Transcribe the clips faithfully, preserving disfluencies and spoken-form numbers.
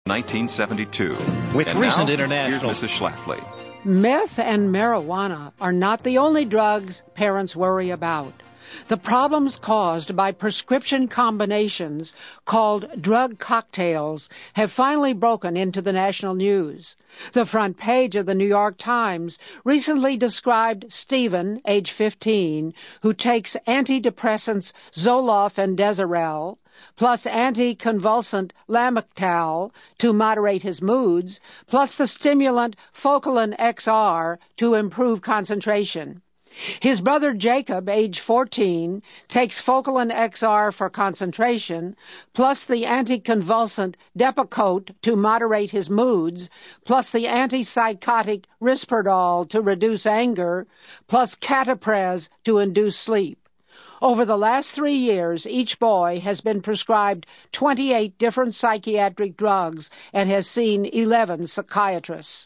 nineteen seventy-two. With and recent now, international... here's Missus Schlafly. Meth and marijuana are not the only drugs parents worry about. The problems caused by prescription combinations called drug cocktails have finally broken into the national news. The front page of the New York Times recently described Stephen, age fifteen, who takes antidepressants Zoloft and Deserel, plus anticonvulsant Lamictal to moderate his moods, plus the stimulant Focalin X R to improve concentration. His brother Jacob, age fourteen, takes Focalin X R for concentration, plus the anticonvulsant Depakote to moderate his moods, plus the antipsychotic Risperdal to reduce anger, plus Catapres to induce sleep. Over the last three years, each boy has been prescribed twenty-eight different psychiatric drugs and has seen eleven psychiatrists.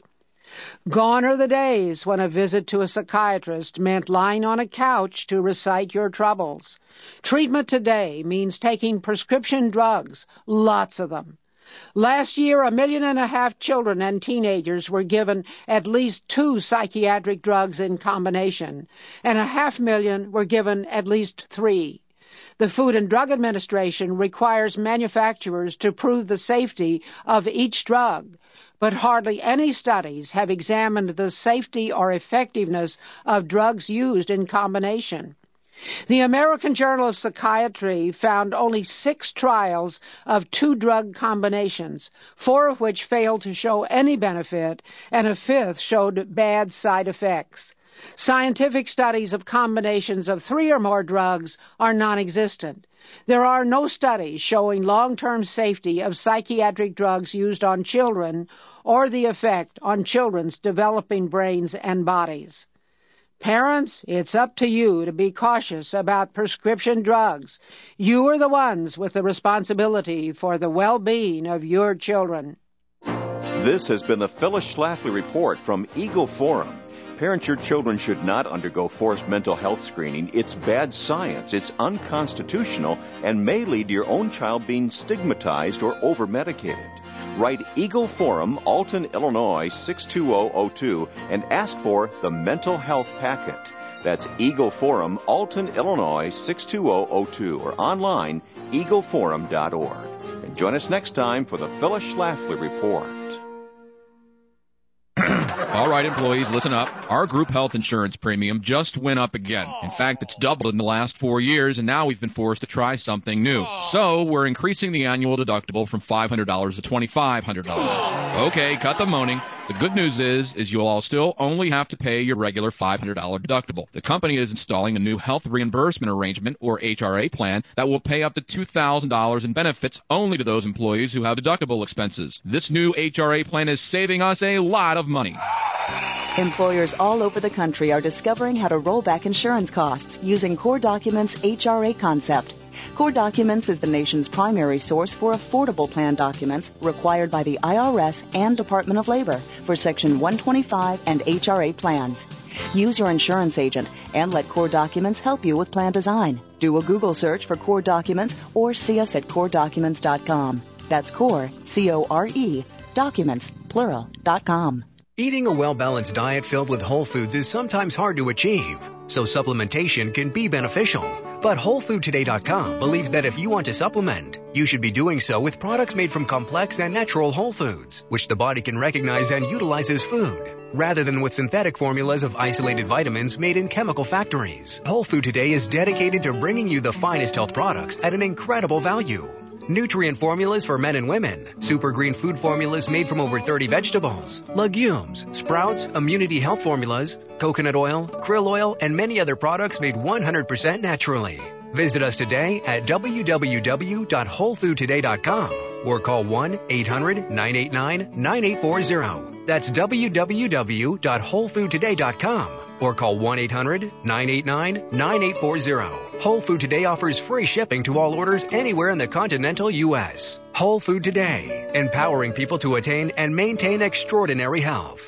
Gone are the days when a visit to a psychiatrist meant lying on a couch to recite your troubles. Treatment today means taking prescription drugs, lots of them. Last year, a million and a half children and teenagers were given at least two psychiatric drugs in combination, and a half million were given at least three. The Food and Drug Administration requires manufacturers to prove the safety of each drug, but hardly any studies have examined the safety or effectiveness of drugs used in combination. The American Journal of Psychiatry found only six trials of two drug combinations, four of which failed to show any benefit, and a fifth showed bad side effects. Scientific studies of combinations of three or more drugs are non-existent. There are no studies showing long-term safety of psychiatric drugs used on children or the effect on children's developing brains and bodies. Parents, it's up to you to be cautious about prescription drugs. You are the ones with the responsibility for the well-being of your children. This has been the Phyllis Schlafly Report from Eagle Forum. Parents, your children should not undergo forced mental health screening. It's bad science, it's unconstitutional, and may lead to your own child being stigmatized or over-medicated. Write Eagle Forum, Alton, Illinois, six two zero zero two, and ask for the Mental Health Packet. That's Eagle Forum, Alton, Illinois, six two zero zero two, or online, eagle forum dot org. And join us next time for the Phyllis Schlafly Report. All right, employees, listen up. Our group health insurance premium just went up again. In fact, it's doubled in the last four years, and now we've been forced to try something new. So we're increasing the annual deductible from five hundred dollars to twenty-five hundred dollars. Okay, cut the moaning. The good news is, is you'll all still only have to pay your regular five hundred dollars deductible. The company is installing a new health reimbursement arrangement, or H R A plan, that will pay up to two thousand dollars in benefits only to those employees who have deductible expenses. This new H R A plan is saving us a lot of money. Employers all over the country are discovering how to roll back insurance costs using Core Documents' H R A concept. Core Documents is the nation's primary source for affordable plan documents required by the I R S and Department of Labor for Section one twenty-five and H R A plans. Use your insurance agent and let Core Documents help you with plan design. Do a Google search for Core Documents or see us at core documents dot com. That's Core, C O R E, documents, plural, dot com. Eating a well-balanced diet filled with whole foods is sometimes hard to achieve, so supplementation can be beneficial. But whole food today dot com believes that if you want to supplement, you should be doing so with products made from complex and natural whole foods, which the body can recognize and utilize as food, rather than with synthetic formulas of isolated vitamins made in chemical factories. Whole Food Today is dedicated to bringing you the finest health products at an incredible value. Nutrient formulas for men and women, super green food formulas made from over thirty vegetables, legumes, sprouts, immunity health formulas, coconut oil, krill oil, and many other products made one hundred percent naturally. Visit us today at w w w dot whole food today dot com or call one eight hundred nine eight nine nine eight four zero. That's w w w dot whole food today dot com. Or call one eight hundred nine eight nine nine eight four zero. Whole Food Today offers free shipping to all orders anywhere in the continental U S. Whole Food Today, empowering people to attain and maintain extraordinary health.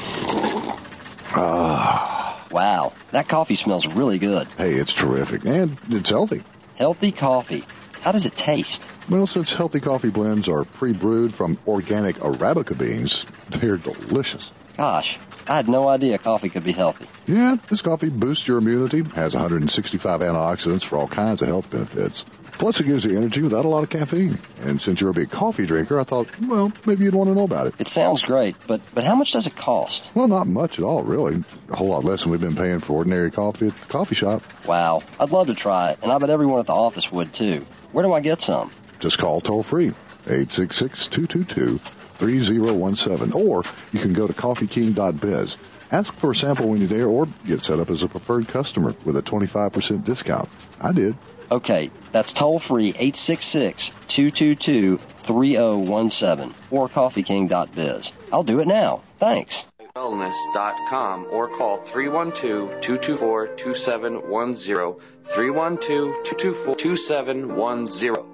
Oh. Wow, that coffee smells really good. Hey, it's terrific, and it's healthy. Healthy coffee. How does it taste? Well, since healthy coffee blends are pre-brewed from organic Arabica beans, they're delicious. Gosh, I had no idea coffee could be healthy. Yeah, this coffee boosts your immunity, has one hundred sixty-five antioxidants for all kinds of health benefits. Plus, it gives you energy without a lot of caffeine. And since you're a big coffee drinker, I thought, well, maybe you'd want to know about it. It sounds great, but, but how much does it cost? Well, not much at all, really. A whole lot less than we've been paying for ordinary coffee at the coffee shop. Wow, I'd love to try it, and I bet everyone at the office would, too. Where do I get some? Just call toll-free, eight six six, two two two, three zero one seven, or you can go to coffee king dot biz. Ask for a sample when you're there, or get set up as a preferred customer with a twenty-five percent discount. I did. Okay, that's toll-free, eight six six, two two two, three zero one seven, or coffee king dot biz. I'll do it now. Thanks. wellness dot com or call three one two, two two four, two seven one zero, three one two, two two four, two seven one zero.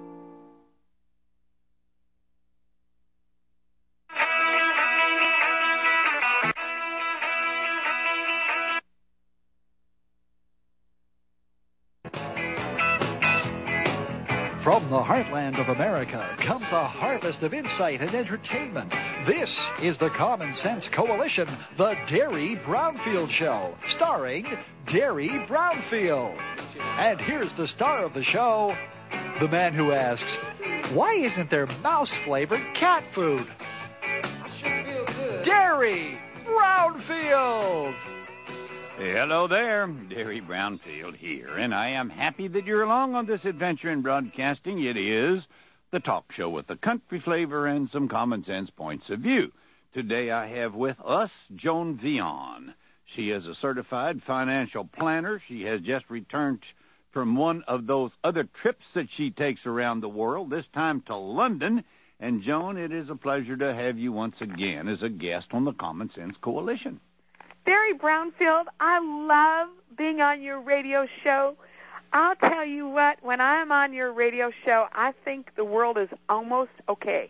From the heartland of America comes a harvest of insight and entertainment. This is the Common Sense Coalition, the Derry Brownfield Show, starring Derry Brownfield. And here's the star of the show, the man who asks, why isn't there mouse-flavored cat food? I sure feel good. Derry Brownfield! Hello there, Derry Brownfield here, and I am happy that you're along on this adventure in broadcasting. It is the talk show with the country flavor and some common sense points of view. Today I have with us Joan Vion. She is a certified financial planner. She has just returned from one of those other trips that she takes around the world, this time to London. And Joan, it is a pleasure to have you once again as a guest on the Common Sense Coalition. Derry Brownfield, I love being on your radio show. I'll tell you what, when I'm on your radio show, I think the world is almost okay.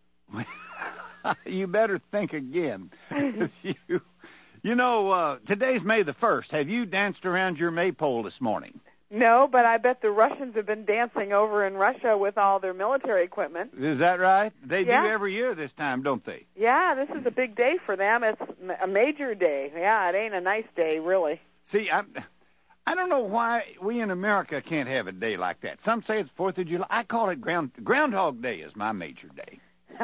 You better think again. you, you know, uh, today's May the first. Have you danced around your maypole this morning? No, but I bet the Russians have been dancing over in Russia with all their military equipment. Is that right? They yeah. do every year this time, don't they? Yeah, this is a big day for them. It's a major day. Yeah, it ain't a nice day, really. See, I, I don't know why we in America can't have a day like that. Some say it's fourth of July. I call it ground, Groundhog Day is my major day.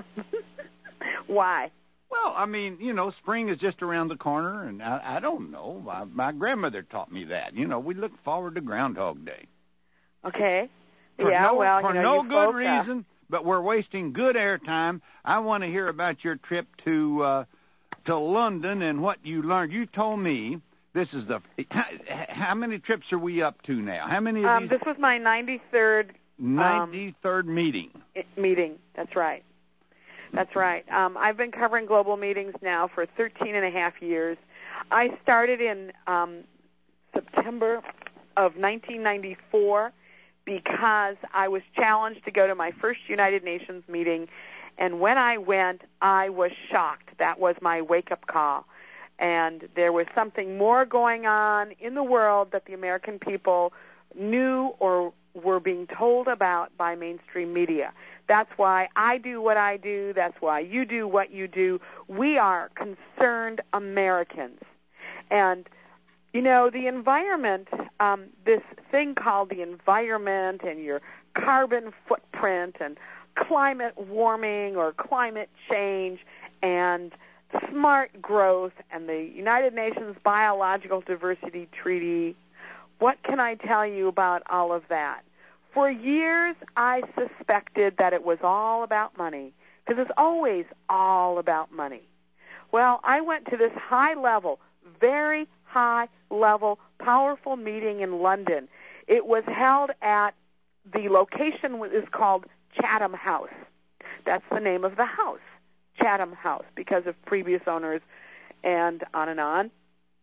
Why? Well, I mean, you know, spring is just around the corner, and I, I don't know. My, my grandmother taught me that. You know, we look forward to Groundhog Day. Okay. For yeah, no, well, for you know, no you good folk, reason, uh... but we're wasting good airtime. I want to hear about your trip to uh, to London and what you learned. You told me this is the how, how many trips are we up to now? How many of um, these? This was my ninety-third ninety-third um, meeting. Meeting. That's right. That's right. Um, I've been covering global meetings now for thirteen and a half years. I started in um, September of nineteen ninety-four because I was challenged to go to my first United Nations meeting, and when I went, I was shocked. That was my wake-up call. And there was something more going on in the world that the American people knew or were being told about by mainstream media. That's why I do what I do. That's why you do what you do. We are concerned Americans. And, you know, the environment, um, this thing called the environment and your carbon footprint and climate warming or climate change and smart growth and the United Nations Biological Diversity Treaty, what can I tell you about all of that? For years, I suspected that it was all about money, because it's always all about money. Well, I went to this high-level, very high-level, powerful meeting in London. It was held at, the location is called Chatham House. That's the name of the house, Chatham House, because of previous owners and on and on.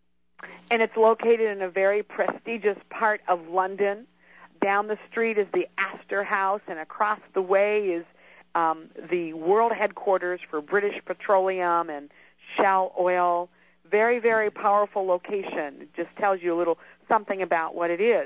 And it's located in a very prestigious part of London. Down the street is the Astor House, and across the way is um, the world headquarters for British Petroleum and Shell Oil. Very, very powerful location. It just tells you a little something about what it is.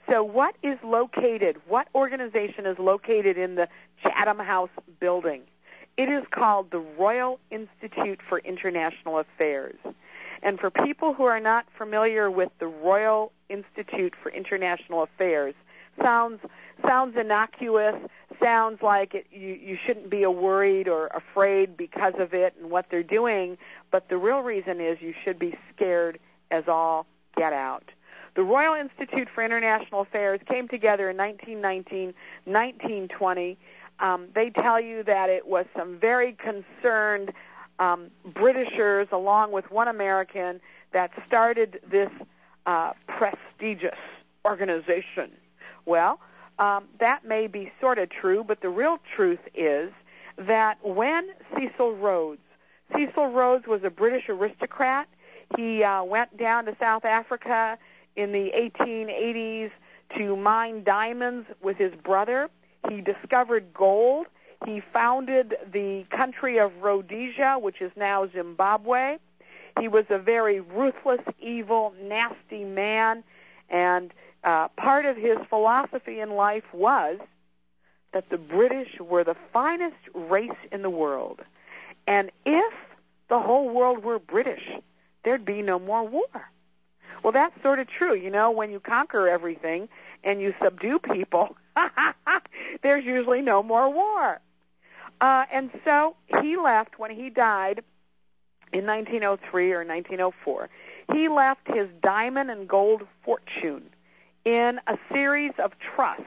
So what is located, what organization is located in the Chatham House building? It is called the Royal Institute for International Affairs. And for people who are not familiar with the Royal Institute for International Affairs, sounds sounds innocuous, sounds like it, you, you shouldn't be worried or afraid because of it and what they're doing, but the real reason is you should be scared as all get out. The Royal Institute for International Affairs came together in nineteen nineteen, nineteen twenty. Um, they tell you that it was some very concerned um, Britishers, along with one American, that started this uh, prestigious organization. Well, um, that may be sort of true, but the real truth is that when Cecil Rhodes, Cecil Rhodes was a British aristocrat. He uh, went down to South Africa in the eighteen eighties to mine diamonds with his brother. He discovered gold. He founded the country of Rhodesia, which is now Zimbabwe. He was a very ruthless, evil, nasty man, and uh, part of his philosophy in life was that the British were the finest race in the world. And if the whole world were British, there'd be no more war. Well, that's sort of true. You know, when you conquer everything and you subdue people, there's usually no more war. Uh, and so he left when he died in nineteen oh three or nineteen oh four. He left his diamond and gold fortune in a series of trusts.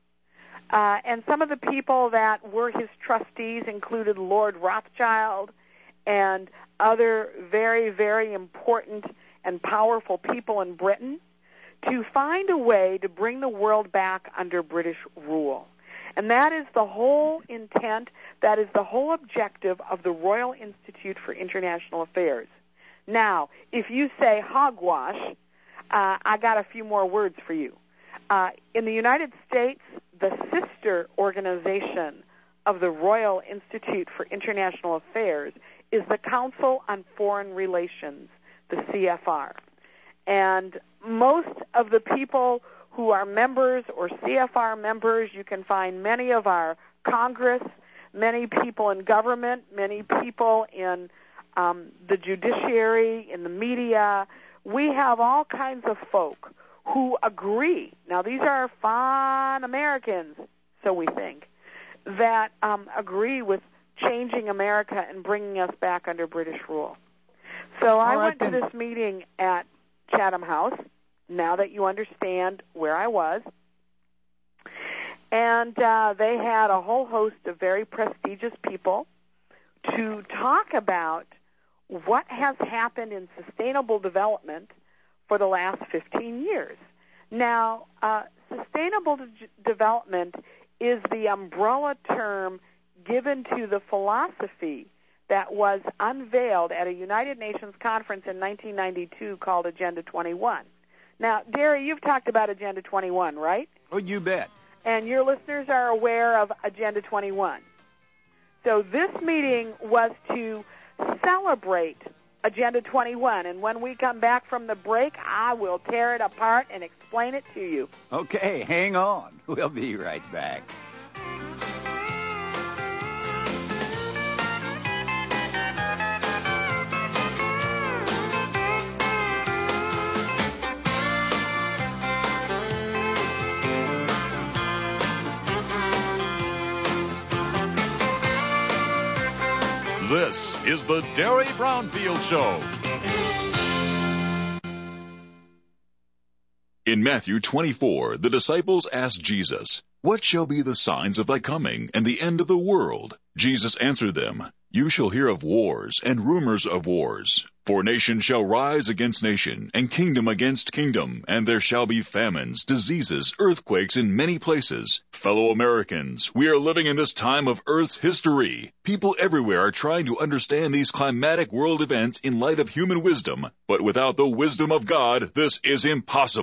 Uh, and some of the people that were his trustees included Lord Rothschild and other very, very important and powerful people in Britain, to find a way to bring the world back under British rule. And that is the whole intent, that is the whole objective of the Royal Institute for International Affairs. Now, if you say hogwash, uh, I got a few more words for you. Uh, in the United States, the sister organization of the Royal Institute for International Affairs is the Council on Foreign Relations, the C F R. And most of the people who are members or C F R members, you can find many of our Congress, many people in government, many people in um, the judiciary, in the media. We have all kinds of folk who agree. Now, these are fine Americans, so we think, that um, agree with changing America and bringing us back under British rule. So I right, went to then. this meeting at Chatham House, now that you understand where I was, and uh, they had a whole host of very prestigious people to talk about what has happened in sustainable development for the last fifteen years. Now, uh, sustainable de- development is the umbrella term given to the philosophy that was unveiled at a United Nations conference in nineteen ninety-two called Agenda twenty-one. Now, Derry, you've talked about Agenda twenty-one, right? Oh, you bet. And your listeners are aware of Agenda twenty-one. So this meeting was to celebrate Agenda twenty-one, and when we come back from the break, I will tear it apart and explain it to you. Okay, hang on. We'll be right back. This is the Derry Brownfield Show. In Matthew twenty-four, the disciples asked Jesus, "What shall be the signs of thy coming and the end of the world?" Jesus answered them, "You shall hear of wars and rumors of wars. For nation shall rise against nation, and kingdom against kingdom, and there shall be famines, diseases, earthquakes in many places. Fellow Americans, we are living in this time of Earth's history. People everywhere are trying to understand these climatic world events in light of human wisdom, but without the wisdom of God, this is impossible.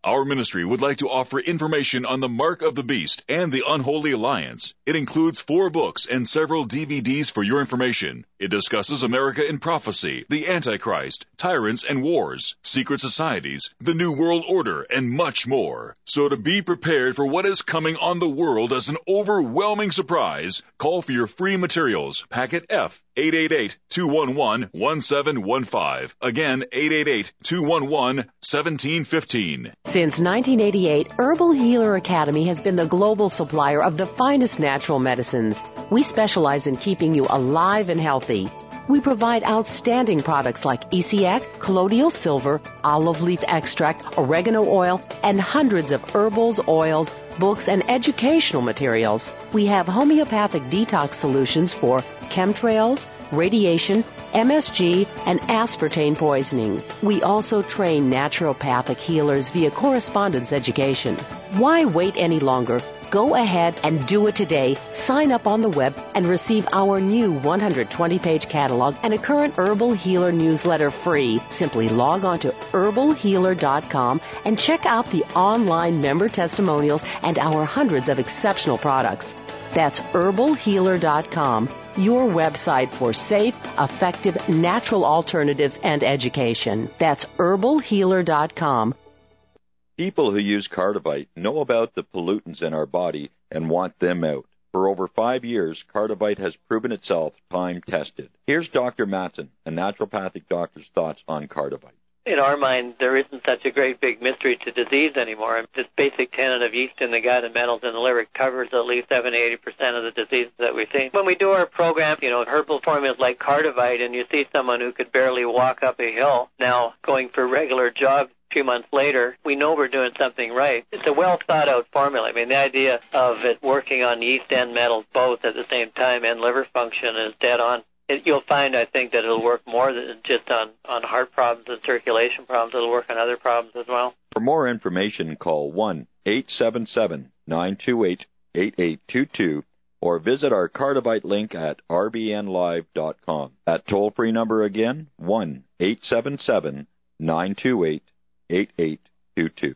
Our ministry would like to offer information on the Mark of the Beast and the Unholy Alliance. It includes four books and several D V Ds for your information. It discusses America in prophecy, the Antichrist, tyrants and wars, secret societies, the New World Order, and much more. So to be prepared for what is coming on the world as an overwhelming surprise, call for your free materials, packet F, eight eight eight, two one one, one seven one five. Again, eight eight eight, two one one, one seven one five. Since nineteen eighty-eight, Herbal Healer Academy has been the global supplier of the finest natural medicines. We specialize in keeping you alive and healthy. We provide outstanding products like E C X, colloidal silver, olive leaf extract, oregano oil, and hundreds of herbals, oils, books, and educational materials. We have homeopathic detox solutions for chemtrails, radiation, M S G, and aspartame poisoning. We also train naturopathic healers via correspondence education. Why wait any longer? Go ahead and do it today. Sign up on the web and receive our new one hundred twenty page catalog and a current Herbal Healer newsletter free. Simply log on to herbal healer dot com and check out the online member testimonials and our hundreds of exceptional products. That's herbal healer dot com, your website for safe, effective, natural alternatives and education. That's herbal healer dot com. People who use Cardivite know about the pollutants in our body and want them out. For over five years, Cardivite has proven itself time-tested. Here's Doctor Matson, a naturopathic doctor's thoughts on Cardivite. In our mind, there isn't such a great big mystery to disease anymore. This basic tenet of yeast in the gut and metals in the liver covers at least seventy to eighty percent of the diseases that we see. When we do our program, you know, herbal formulas like Cardivite, and you see someone who could barely walk up a hill now going for regular jogs a few months later, we know we're doing something right. It's a well-thought-out formula. I mean, the idea of it working on yeast and metals both at the same time and liver function is dead on. It, you'll find, I think, that it'll work more than just on, on heart problems and circulation problems. It'll work on other problems as well. For more information, call one eight seven seven, nine two eight, eight eight two two or visit our Cardivite link at r b n live dot com. That toll-free number again, one eight seven seven, nine two eight, eight eight two two.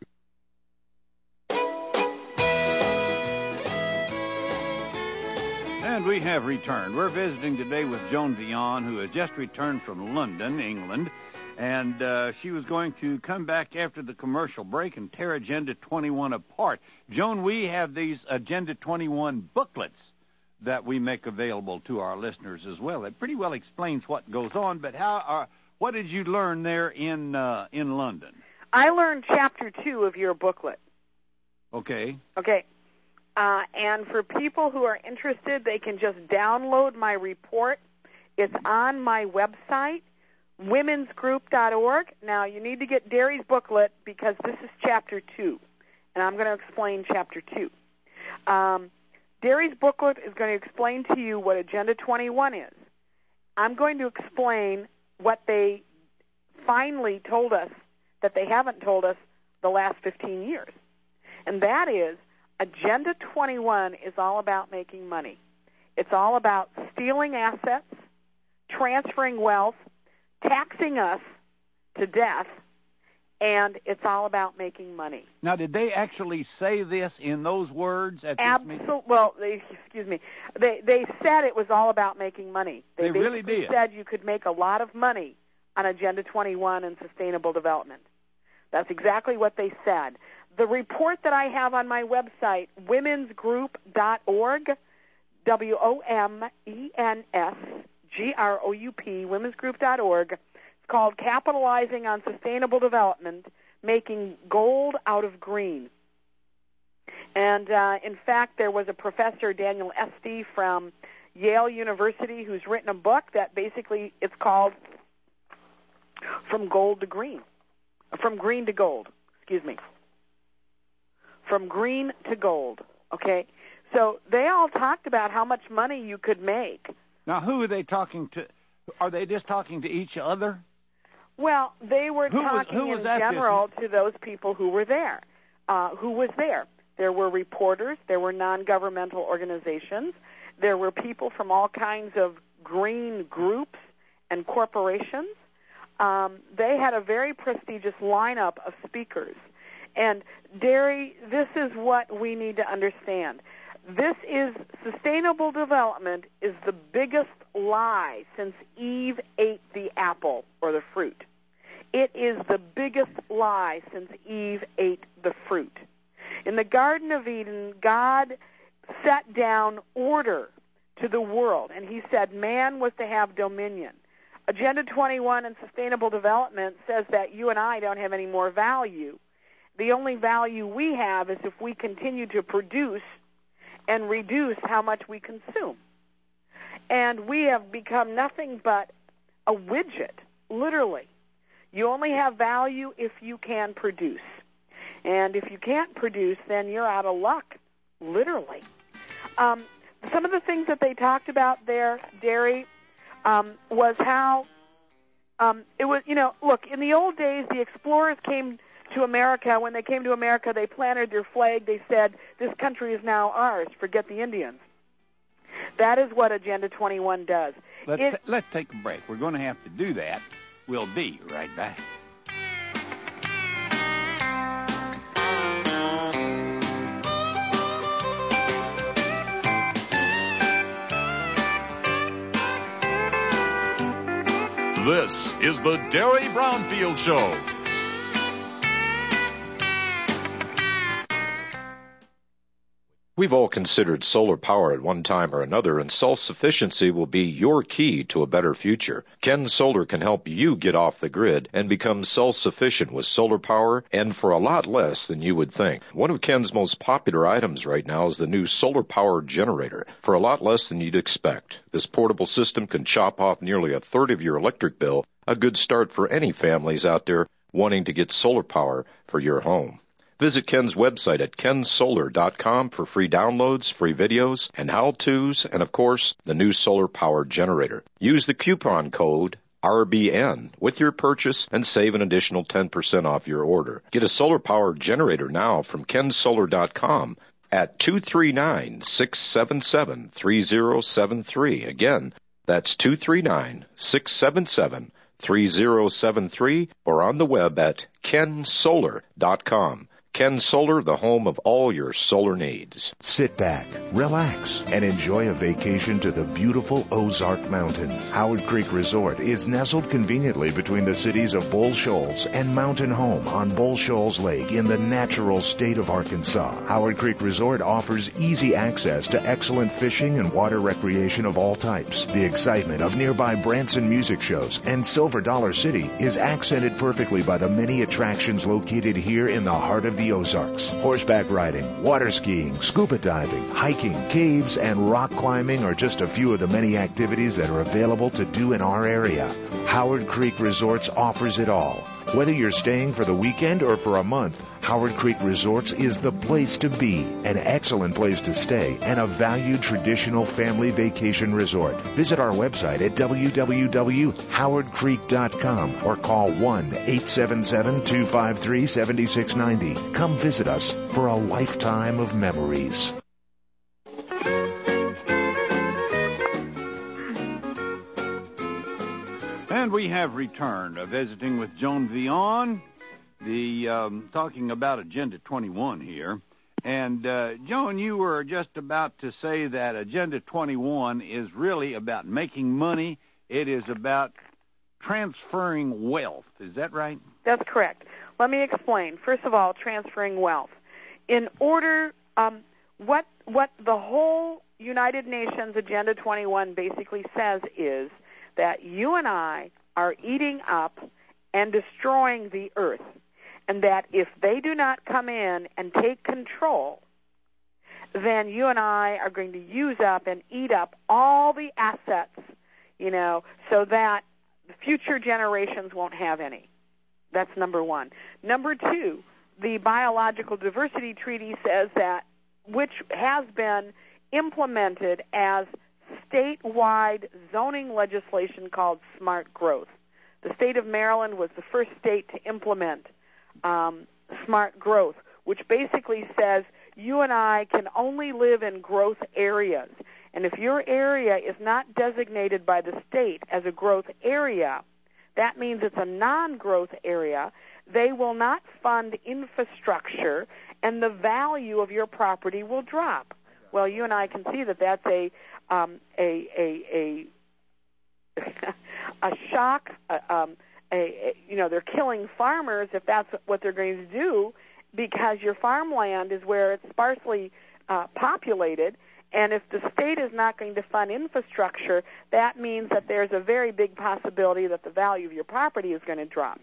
And we have returned. We're visiting today with Joan Dion, who has just returned from London, England, and uh, she was going to come back after the commercial break and tear Agenda twenty-one apart. Joan, we have these Agenda twenty-one booklets that we make available to our listeners as well. It pretty well explains what goes on, but how? Uh, what did you learn there in uh, in London? I learned chapter two of your booklet. Okay. Okay. Uh, and for people who are interested, they can just download my report. It's on my website, women's group dot org. Now, you need to get Derry's booklet because this is chapter two, and I'm going to explain chapter two. Um, Derry's booklet is going to explain to you what Agenda twenty-one is. I'm going to explain what they finally told us that they haven't told us the last fifteen years, and that is Agenda twenty-one is all about making money. It's all about stealing assets, transferring wealth, taxing us to death, and it's all about making money. Now, did they actually say this in those words at this Absolutely. meeting? Well, they, excuse me. They they said it was all about making money. They, They really basically did. said you could make a lot of money on Agenda twenty-one and sustainable development. That's exactly what they said. The report that I have on my website, women's group dot org, W O M E N S G R O U P, women's group dot org. It's called Capitalizing on Sustainable Development, Making Gold Out of Green. And, uh, in fact, there was a professor, Daniel Esty, from Yale University, who's written a book that basically it's called From Gold to Green. From Green to Gold, excuse me. From green to gold, okay? So they all talked about how much money you could make. Now, who are they talking to? Are they just talking to each other? Well, they were Who was- talking who was in at this general to those people who were there. Uh, who was there? There were reporters. There were non-governmental organizations. There were people from all kinds of green groups and corporations. Um, they had a very prestigious lineup of speakers. And dairy, this is what we need to understand. This is sustainable development is the biggest lie since Eve ate the apple or the fruit. It is the biggest lie since Eve ate the fruit. In the Garden of Eden, God set down order to the world, and he said man was to have dominion. Agenda twenty-one and Sustainable Development says that you and I don't have any more value. The only value we have is if we continue to produce and reduce how much we consume. And we have become nothing but a widget, literally. You only have value if you can produce. And if you can't produce, then you're out of luck, literally. Um, some of the things that they talked about there, Derry, um, was how um, it was, you know, look, in the old days, the explorers came to America. When they came to America, they planted their flag. They said, this country is now ours. Forget the Indians. That is what Agenda twenty-one does. Let's, it, let's take a break. We're going to have to do that. We'll be right back. This is the Derry Brownfield Show. We've all considered solar power at one time or another, and self-sufficiency will be your key to a better future. Ken Solar can help you get off the grid and become self-sufficient with solar power, and for a lot less than you would think. One of Ken's most popular items right now is the new solar power generator, for a lot less than you'd expect. This portable system can chop off nearly a third of your electric bill, a good start for any families out there wanting to get solar power for your home. Visit Ken's website at ken solar dot com for free downloads, free videos, and how-tos, and of course, the new solar power generator. Use the coupon code R B N with your purchase and save an additional ten percent off your order. Get a solar power generator now from ken solar dot com at two three nine, six seven seven, three zero seven three. Again, that's two three nine, six seven seven, three zero seven three, or on the web at ken solar dot com. Ken Solar, the home of all your solar needs. Sit back, relax, and enjoy a vacation to the beautiful Ozark Mountains. Howard Creek Resort is nestled conveniently between the cities of Bull Shoals and Mountain Home on Bull Shoals Lake in the natural state of Arkansas. Howard Creek Resort offers easy access to excellent fishing and water recreation of all types. The excitement of nearby Branson music shows and Silver Dollar City is accented perfectly by the many attractions located here in the heart of the Ozarks. Horseback riding, water skiing, scuba diving, hiking, caves, and rock climbing are just a few of the many activities that are available to do in our area. Howard Creek Resorts offers it all. Whether you're staying for the weekend or for a month, Howard Creek Resorts is the place to be, an excellent place to stay, and a valued traditional family vacation resort. Visit our website at w w w dot howard creek dot com or call one eight seven seven, two five three, seven six nine zero. Come visit us for a lifetime of memories. And we have returned, uh, visiting with Joan Vion, the um, talking about Agenda twenty-one here. And, uh, Joan, you were just about to say that Agenda twenty-one is really about making money. It is about transferring wealth. Is that right? That's correct. Let me explain. First of all, transferring wealth. In order, um, what what the whole United Nations Agenda twenty-one basically says is that you and I are eating up and destroying the earth, and that if they do not come in and take control, then you and I are going to use up and eat up all the assets, you know, so that the future generations won't have any. That's number one. Number two, the Biological Diversity Treaty says that, which has been implemented as statewide zoning legislation called smart growth. The state of Maryland was the first state to implement um, smart growth, which basically says you and I can only live in growth areas. And if your area is not designated by the state as a growth area, That means it's a non-growth area. They will not fund infrastructure, and the value of your property will drop. Well, you and I can see that that's a um, a a a, a shock. A, um, a, a you know, they're killing farmers if that's what they're going to do, because your farmland is where it's sparsely uh, populated. And if the state is not going to fund infrastructure, that means that there's a very big possibility that the value of your property is going to drop.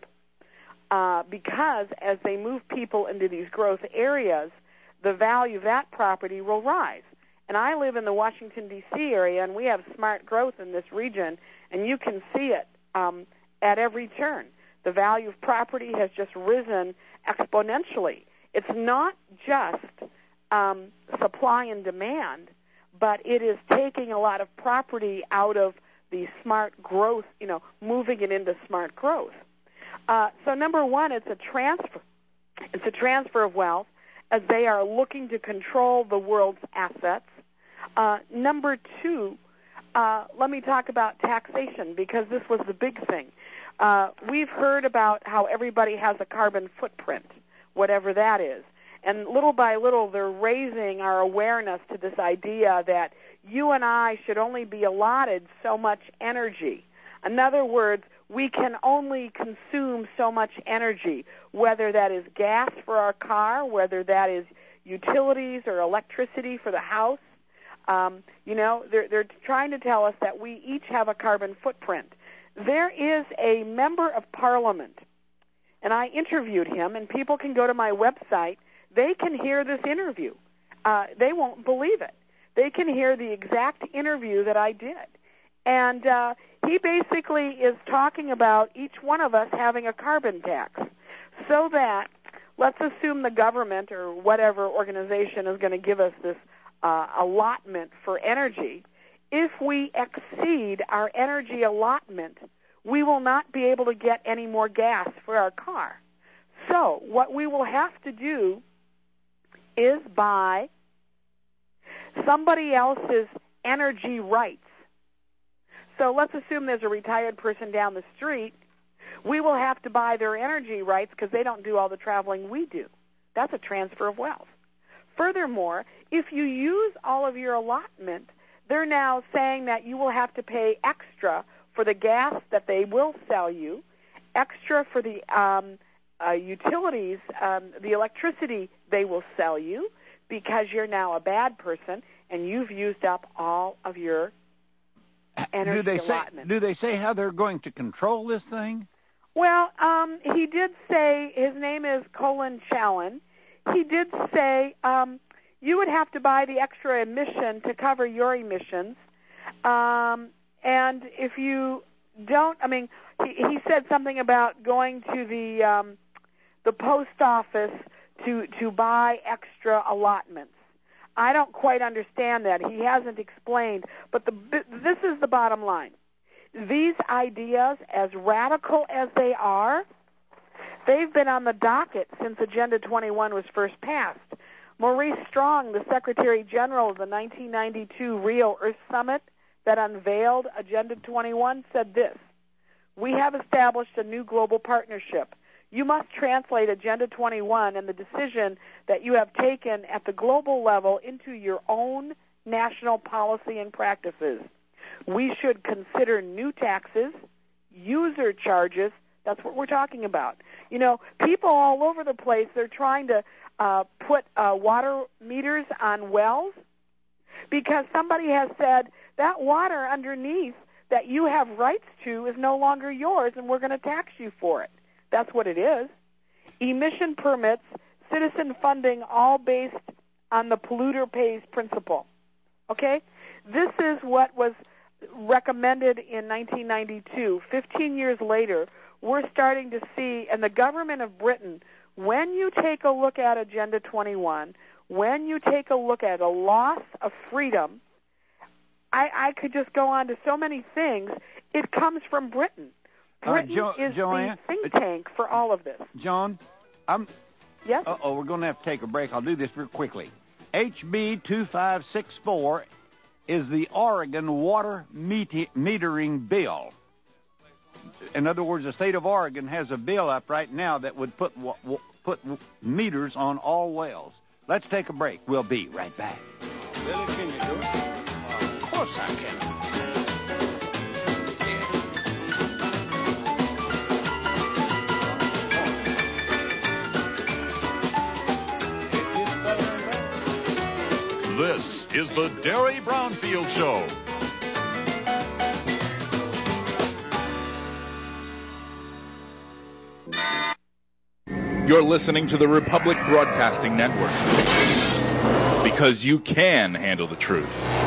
Uh, because as they move people into these growth areas, the value of that property will rise. And I live in the Washington, D C area, and we have smart growth in this region, and you can see it um, at every turn. The value of property has just risen exponentially. It's not just um, supply and demand, but it is taking a lot of property out of the smart growth, you know, moving it into smart growth. Uh, so number one, it's a transfer. It's a transfer of wealth as they are looking to control the world's assets. Uh, number two, uh, let me talk about taxation, because this was the big thing. Uh, we've heard about how everybody has a carbon footprint, whatever that is. And little by little, they're raising our awareness to this idea that you and I should only be allotted so much energy. In other words, we can only consume so much energy, whether that is gas for our car, whether that is utilities or electricity for the house. Um, you know, they're, they're trying to tell us that we each have a carbon footprint. There is a member of parliament, and I interviewed him, and people can go to my website. They can hear this interview. Uh, they won't believe it. They can hear the exact interview that I did. And uh, he basically is talking about each one of us having a carbon tax, so that, let's assume the government or whatever organization is going to give us this uh, allotment for energy. If we exceed our energy allotment, we will not be able to get any more gas for our car. So what we will have to do is buy somebody else's energy rights. So let's assume there's a retired person down the street. We will have to buy their energy rights because they don't do all the traveling we do. That's a transfer of wealth. Furthermore, if you use all of your allotment, they're now saying that you will have to pay extra for the gas that they will sell you, extra for the um, uh, utilities, um, the electricity they will sell you, because you're now a bad person and you've used up all of your energy do they allotment. Say, do they say how they're going to control this thing? Well, um, he did say, his name is Colin Challen. He did say um, you would have to buy the extra emission to cover your emissions. Um, and if you don't, I mean, he, he said something about going to the um, the post office to to buy extra allotments. I don't quite understand that. He hasn't explained, but the this is the bottom line. These ideas, as radical as they are, they've been on the docket since Agenda twenty-one was first passed. Maurice Strong, the Secretary General of the nineteen ninety-two Rio Earth Summit that unveiled Agenda twenty-one, said this: "We have established a new global partnership. You must translate Agenda twenty-one and the decision that you have taken at the global level into your own national policy and practices. We should consider new taxes, user charges." That's what we're talking about. You know, people all over the place, they're trying to uh, put uh, water meters on wells because somebody has said that water underneath that you have rights to is no longer yours, and we're going to tax you for it. That's what it is. Emission permits, citizen funding, all based on the polluter pays principle. Okay? This is what was recommended in nineteen ninety-two. Fifteen years later, we're starting to see, and the government of Britain, when you take a look at Agenda twenty-one, when you take a look at a loss of freedom, I, I could just go on to so many things. It comes from Britain. Britain uh, jo- is Joanne, the think tank for all of this. John, I'm... Yes? Uh-oh, we're going to have to take a break. I'll do this real quickly. H B two five six four is the Oregon water met- metering bill. in other words, the state of Oregon has a bill up right now that would put w- w- put meters on all wells. Let's take a break. We'll be right back. Billy, can you do it? Of course I can. This is the Derry Brownfield Show. You're listening to the Republic Broadcasting Network, because you can handle the truth.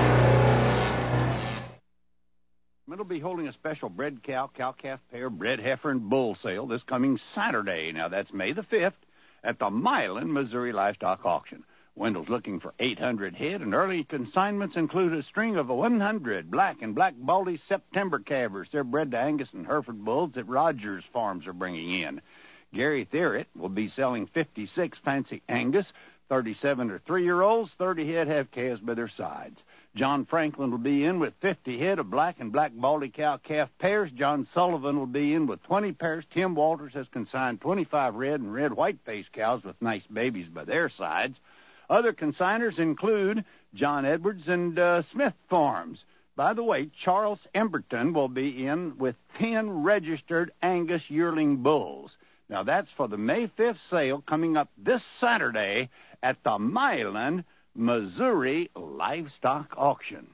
It'll be holding a special bred cow, cow-calf pair, bred heifer, and bull sale this coming Saturday. Now, that's May the fifth at the Milan, Missouri Livestock Auction. Wendell's looking for eight hundred head, and early consignments include a string of one hundred black and black baldy September calvers. They're bred to Angus and Hereford bulls that Rogers Farms are bringing in. Gary Thierrett will be selling fifty-six fancy Angus. thirty-seven are three-year-olds. thirty head have calves by their sides. John Franklin will be in with fifty head of black and black baldy cow-calf pairs. John Sullivan will be in with twenty pairs. Tim Walters has consigned twenty-five red and red white-faced cows with nice babies by their sides. Other consigners include John Edwards and uh, Smith Farms. By the way, Charles Emberton will be in with ten registered Angus yearling bulls. Now, that's for the May fifth sale coming up this Saturday at the Milan, Missouri Livestock Auction.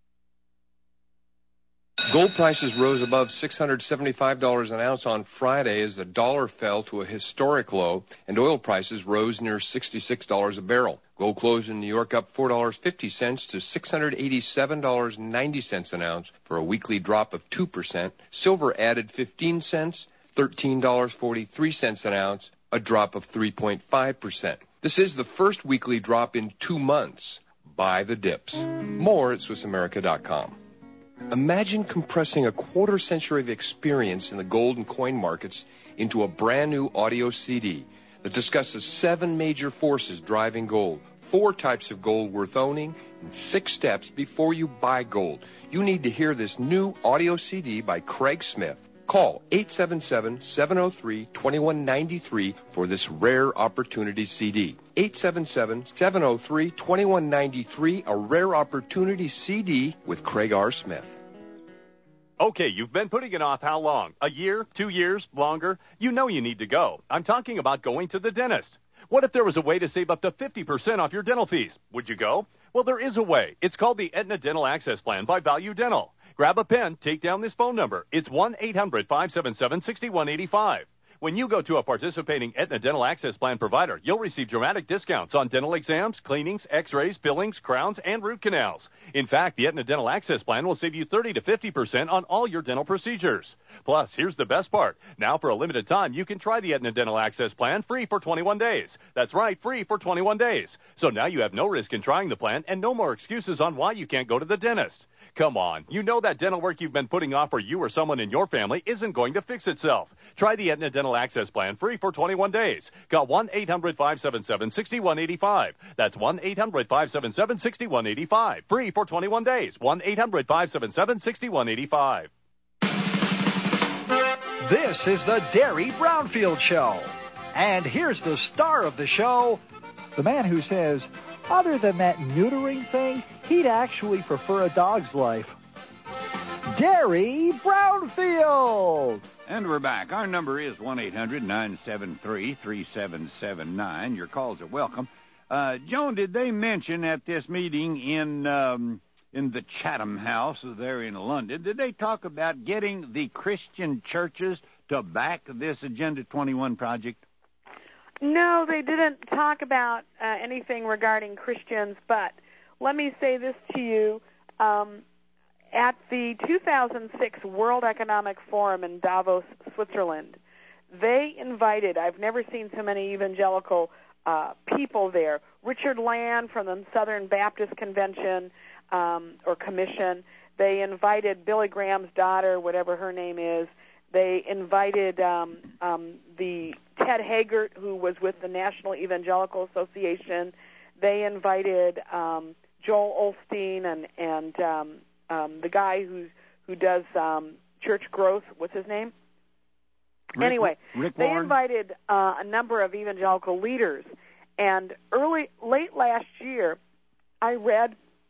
Gold prices rose above six hundred seventy-five dollars an ounce on Friday as the dollar fell to a historic low, and oil prices rose near sixty-six dollars a barrel. Gold closed in New York up four dollars and fifty cents to six hundred eighty-seven dollars and ninety cents an ounce for a weekly drop of two percent. Silver added fifteen cents, thirteen dollars and forty-three cents an ounce, a drop of three point five percent. This is the first weekly drop in two months. Buy the dips. More at Swiss America dot com. Imagine compressing a quarter century of experience in the gold and coin markets into a brand new audio C D that discusses seven major forces driving gold, four types of gold worth owning, and six steps before you buy gold. You need to hear this new audio C D by Craig Smith. Call eight seven seven, seven oh three, two one nine three for this rare opportunity C D. eight seven seven, seven oh three, two one nine three, a rare opportunity C D with Craig R. Smith. Okay, you've been putting it off how long? A year? Two years? Longer? You know you need to go. I'm talking about going to the dentist. What if there was a way to save up to fifty percent off your dental fees? Would you go? Well, there is a way. It's called the Aetna Dental Access Plan by Value Dental. Grab a pen, take down this phone number. It's one eight hundred, five seven seven, six one eight five. When you go to a participating Aetna Dental Access Plan provider, you'll receive dramatic discounts on dental exams, cleanings, x-rays, fillings, crowns, and root canals. In fact, the Aetna Dental Access Plan will save you thirty to fifty percent on all your dental procedures. Plus, here's the best part. Now, for a limited time, you can try the Aetna Dental Access Plan free for twenty-one days. That's right, free for twenty-one days. So now you have no risk in trying the plan and no more excuses on why you can't go to the dentist. Come on, you know that dental work you've been putting off for you or someone in your family isn't going to fix itself. Try the Aetna Dental Access Plan free for twenty-one days. Call one eight hundred, five seven seven, six one eight five. That's one eight hundred, five seven seven, six one eight five. Free for twenty-one days. one eight hundred, five seven seven, six one eight five. This is the Derry Brownfield Show. And here's the star of the show, the man who says, other than that neutering thing, he'd actually prefer a dog's life. Derry Brownfield! And we're back. Our number is one eight hundred, nine seven three, three seven seven nine. Your calls are welcome. Uh, Joan, did they mention at this meeting in um, in the Chatham House there in London, did they talk about getting the Christian churches to back this Agenda twenty-one project? No, they didn't talk about uh, anything regarding Christians, but let me say this to you. Um, at the two thousand six World Economic Forum in Davos, Switzerland, they invited, I've never seen so many evangelical uh, people there, Richard Land from the Southern Baptist Convention um, or Commission. They invited Billy Graham's daughter, whatever her name is. They invited um, um, the Ted Haggart, who was with the National Evangelical Association. They invited um, Joel Osteen and and um, um, the guy who's who does um, Church Growth. What's his name? Rick, anyway, Rick they Warren? invited uh, a number of evangelical leaders, and early, late last year, I read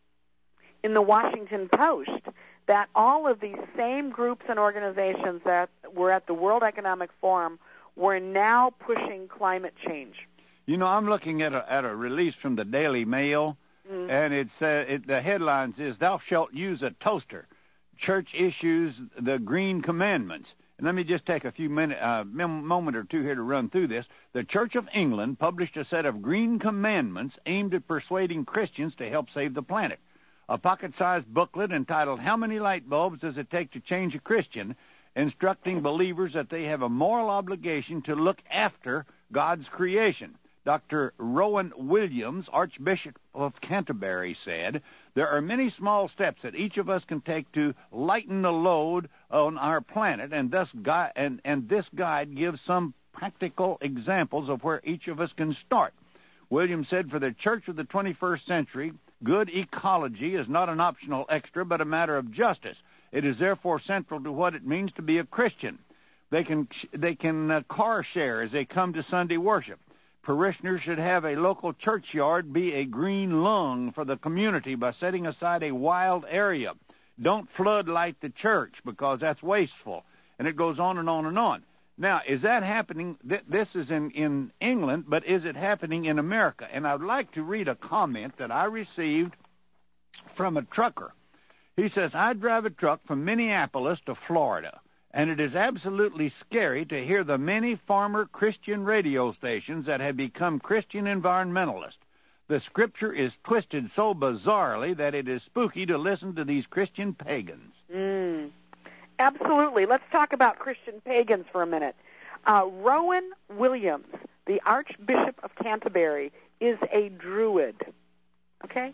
in the Washington Post that all of these same groups and organizations that were at the World Economic Forum were now pushing climate change. You know, I'm looking at a, at a release from the Daily Mail, mm. and it's uh, it, the headlines is, "Thou shalt use a toaster. Church issues the Green Commandments." And let me just take a few minute, uh, moment or two here to run through this. The Church of England published a set of Green Commandments aimed at persuading Christians to help save the planet. A pocket-sized booklet entitled "How Many Light Bulbs Does It Take to Change a Christian?" instructing believers that they have a moral obligation to look after God's creation. Doctor Rowan Williams, Archbishop of Canterbury, said, "There are many small steps that each of us can take to lighten the load on our planet, and thus gui- and, and this guide gives some practical examples of where each of us can start." Williams said, "For the church of the twenty-first century, good ecology is not an optional extra, but a matter of justice. It is therefore central to what it means to be a Christian. They can they can uh, car share as they come to Sunday worship. Parishioners should have a local churchyard be a green lung for the community by setting aside a wild area. Don't floodlight the church because that's wasteful." And it goes on and on and on. Now, is that happening? Th- this is in, in England, but is it happening in America? And I'd like to read a comment that I received from a trucker. He says, "I drive a truck from Minneapolis to Florida, and it is absolutely scary to hear the many farmer Christian radio stations that have become Christian environmentalists. The scripture is twisted so bizarrely that it is spooky to listen to these Christian pagans." Mm. Absolutely. Let's talk about Christian pagans for a minute. Uh, Rowan Williams, the Archbishop of Canterbury, is a Druid. Okay?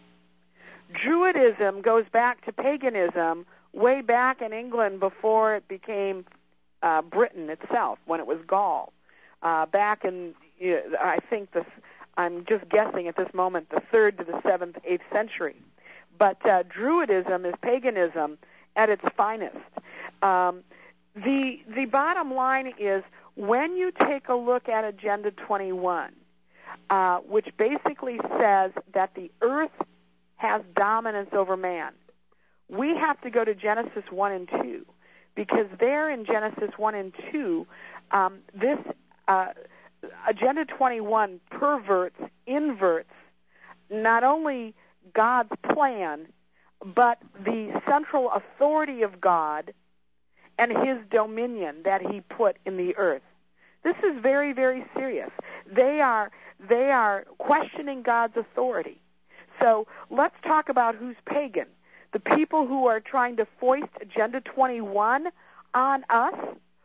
Druidism goes back to paganism way back in England before it became uh, Britain itself, when it was Gaul. Uh, back in, you know, I think, this, I'm just guessing at this moment, the third to the seventh, eighth century. But uh, Druidism is paganism at its finest. Um, the the bottom line is, when you take a look at Agenda twenty-one, uh, which basically says that the earth has dominance over man, we have to go to Genesis one and two, because there in Genesis one and two, um, this uh, Agenda twenty-one perverts, inverts, not only God's plan, but the central authority of God and his dominion that he put in the earth. This is very, very serious. They are they are questioning God's authority. So let's talk about who's pagan. The people who are trying to foist Agenda twenty-one on us,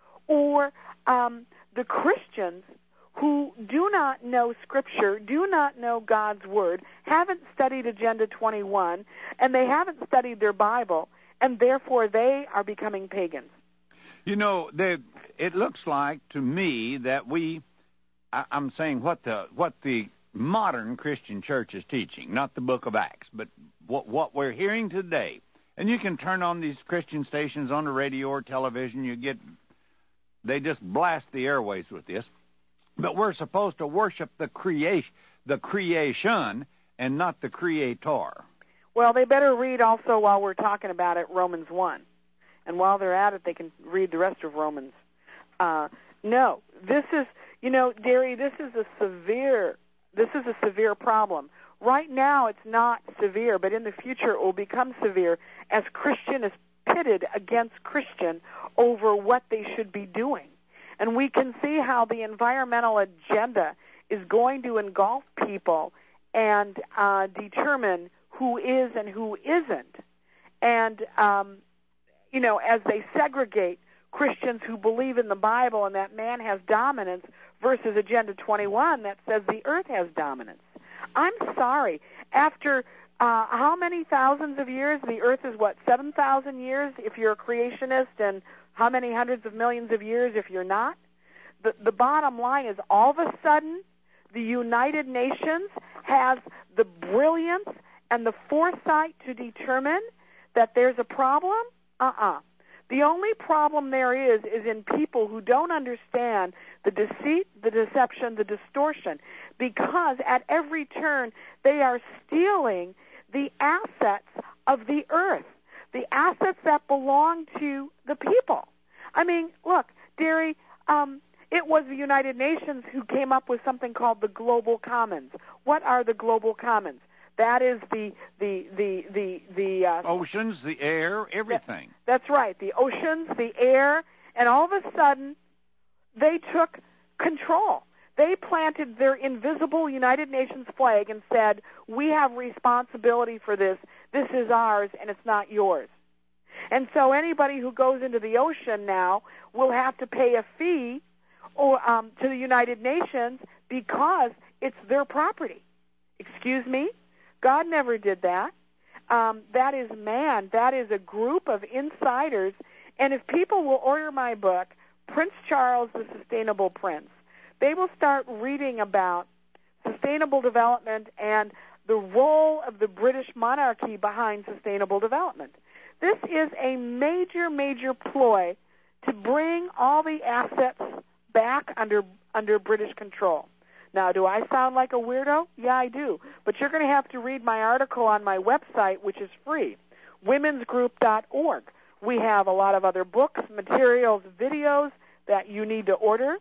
or um, the Christians who do not know Scripture, do not know God's Word, haven't studied Agenda twenty-one, and they haven't studied their Bible, and therefore they are becoming pagans. You know, they, it looks like to me that we, I, I'm saying what the what the modern Christian church is teaching, not the book of Acts, but what, what we're hearing today. And you can turn on these Christian stations on the radio or television, you get, they just blast the airways with this. But we're supposed to worship the creation, the creation, and not the creator. Well, they better read also, while we're talking about it, Romans one. And while they're at it, they can read the rest of Romans. Uh, no, this is, you know, Derry, this is a severe, this is a severe problem. Right now, it's not severe, but in the future, it will become severe as Christian is pitted against Christian over what they should be doing. And we can see how the environmental agenda is going to engulf people and uh, determine who is and who isn't. And, um, you know, as they segregate Christians who believe in the Bible and that man has dominance versus Agenda twenty-one that says the earth has dominance. I'm sorry. After uh, how many thousands of years? The earth is, what, seven thousand years if you're a creationist, and how many hundreds of millions of years if you're not? The, the bottom line is, all of a sudden, the United Nations has the brilliance and the foresight to determine that there's a problem? Uh-uh. The only problem there is is in people who don't understand the deceit, the deception, the distortion, because at every turn they are stealing the assets of the earth, the assets that belong to the people. I mean, look, Derry, um, it was the United Nations who came up with something called the Global Commons. What are the Global Commons? That is the the the the the uh, oceans, the air, everything. That, that's right, the oceans, the air, and all of a sudden they took control. They planted their invisible United Nations flag and said, "We have responsibility for this. This is ours, and it's not yours." And so anybody who goes into the ocean now will have to pay a fee or um, to the United Nations because it's their property. Excuse me? God never did that. Um, that is man. That is a group of insiders. And if people will order my book, Prince Charles, the Sustainable Prince, they will start reading about sustainable development and the role of the British monarchy behind sustainable development. This is a major, major ploy to bring all the assets back under under British control. Now, do I sound like a weirdo? Yeah, I do. But you're going to have to read my article on my website, which is free, women's group dot org. We have a lot of other books, materials, videos that you need to order,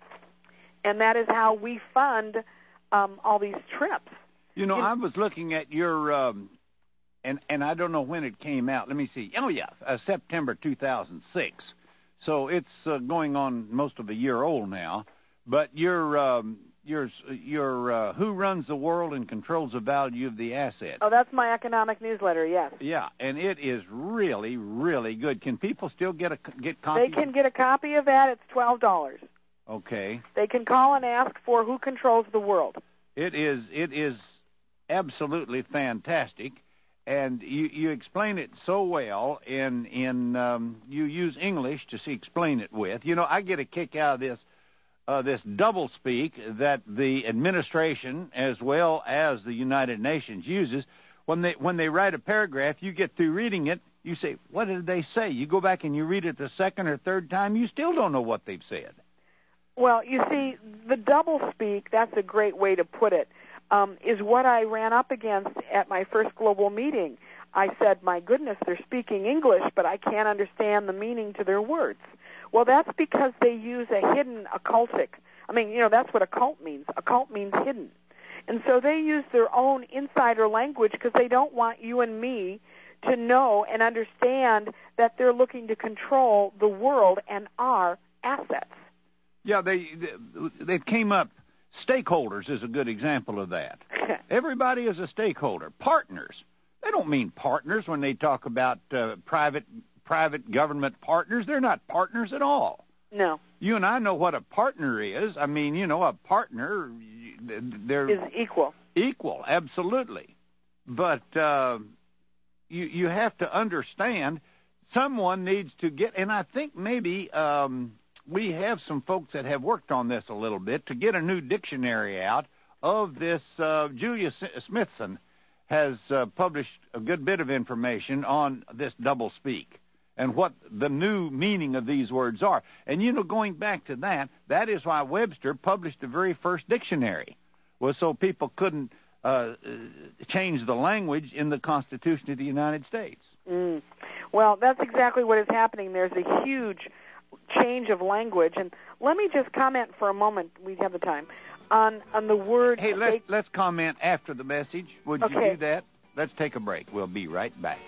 and that is how we fund um, all these trips. You know, you I was looking at your, um, and, and I don't know when it came out. Let me see. Oh, yeah, uh, September two thousand six. So it's uh, going on most of a year old now. But your um, your your uh, Who Runs the World and Controls the Value of the Assets. Oh, that's my economic newsletter. Yes. Yeah, and it is really, really good. Can people still get a get copies? They can get a copy of that. It's twelve dollars. Okay. They can call and ask for Who Controls the World. It is it is absolutely fantastic. And you, you explain it so well, in in um, you use English to see, explain it with. You know, I get a kick out of this uh, this double speak that the administration as well as the United Nations uses. When they when they write a paragraph, you get through reading it, you say, "What did they say?" You go back and you read it the second or third time, you still don't know what they've said. Well, you see, the double speak, that's a great way to put it. Um, is what I ran up against at my first global meeting. I said, my goodness, they're speaking English, but I can't understand the meaning to their words. Well, that's because they use a hidden occultic. I mean, you know, that's what occult means. Occult means hidden. And so they use their own insider language because they don't want you and me to know and understand that they're looking to control the world and our assets. Yeah, they they, they came up. Stakeholders is a good example of that. Everybody is a stakeholder. Partners. They don't mean partners when they talk about uh, private private government partners. They're not partners at all. No. You and I know what a partner is. I mean, you know, a partner, they're... is equal. Equal, absolutely. But uh, you you have to understand someone needs to get, and I think maybe... Um, we have some folks that have worked on this a little bit to get a new dictionary out of this. Uh, Julia Smithson has uh, published a good bit of information on this double speak and what the new meaning of these words are. And, you know, going back to that, that is why Webster published the very first dictionary, was so people couldn't uh, change the language in the Constitution of the United States. Mm. Well, that's exactly what is happening. There's a huge change of language, and let me just comment for a moment. We have the time on on the word. Hey, let's let's comment after the message. Would okay. you do that? Let's take a break. We'll be right back.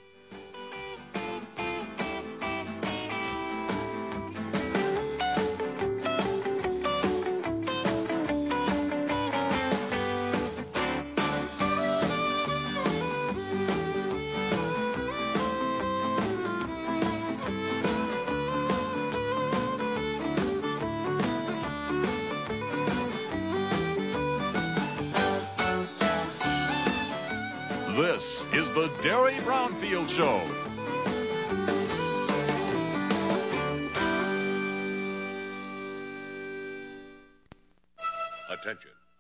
This is the Derry Brownfield Show. Attention.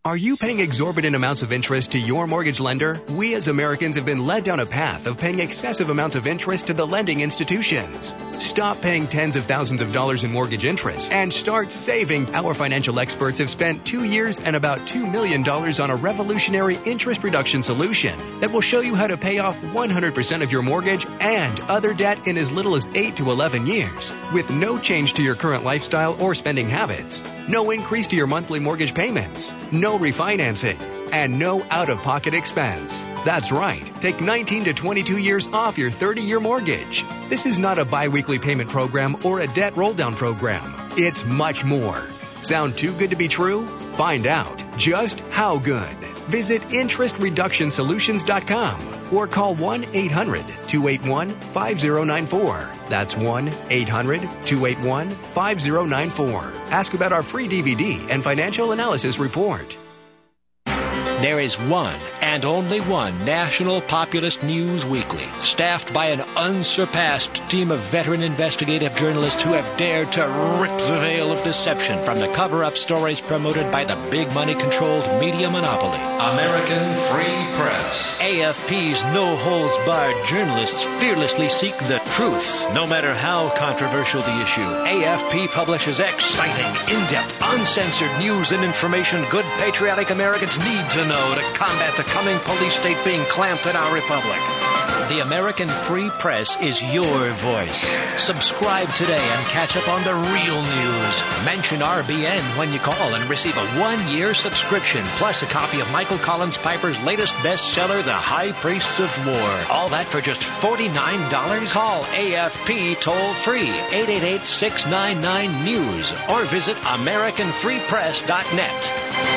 Are you paying exorbitant amounts of interest to your mortgage lender? We as Americans have been led down a path of paying excessive amounts of interest to the lending institutions. Stop paying tens of thousands of dollars in mortgage interest and start saving. Our financial experts have spent two years and about two million dollars on a revolutionary interest reduction solution that will show you how to pay off one hundred percent of your mortgage and other debt in as little as eight to eleven years with no change to your current lifestyle or spending habits. No increase to your monthly mortgage payments. No refinancing. And no out-of-pocket expense. That's right. Take nineteen to twenty-two years off your thirty-year mortgage. This is not a bi-weekly payment program or a debt roll-down program. It's much more. Sound too good to be true? Find out just how good. Visit interest reduction solutions dot com or call one eight hundred two eight one five zero nine four. That's one eight hundred two eight one five zero nine four. Ask about our free D V D and financial analysis report. There is one and only one National Populist News Weekly, staffed by an unsurpassed team of veteran investigative journalists who have dared to rip the veil of deception from the cover-up stories promoted by the big money-controlled media monopoly. American Free Press. A F P's no-holds-barred journalists fearlessly seek the truth, no matter how controversial the issue. A F P publishes exciting, in-depth, uncensored news and information good patriotic Americans need to know to combat the coming police state being clamped in our republic. The American Free Press is your voice. Subscribe today and catch up on the real news. Mention R B N when you call and receive a one-year subscription, plus a copy of Michael Collins Piper's latest bestseller, The High Priests of War. All that for just forty-nine dollars. Call A F P toll-free, eight eight eight, six nine nine, news, or visit american free press dot net.